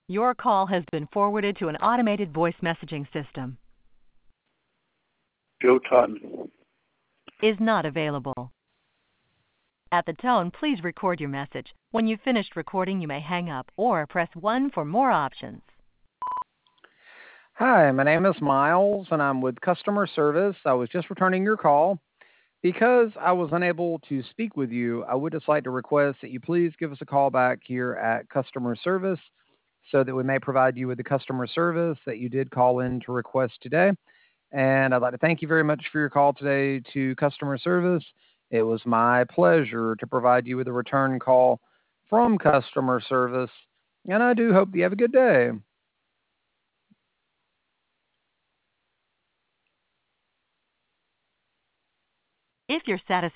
Your call has been forwarded to an automated voice messaging system. Joe Totten. Is not available. At the tone, please record your message. When you've finished recording, you may hang up or press 1 for more options. Hi, my name is Miles, and I'm with customer service. I was just returning your call. Because I was unable to speak with you, I would just like to request that you please give us a call back here at customer service so that we may provide you with the customer service that you did call in to request today. And I'd like to thank you very much for your call today to customer service. It was my pleasure to provide you with a return call from customer service, and I do hope you have a good day. If you're satisfied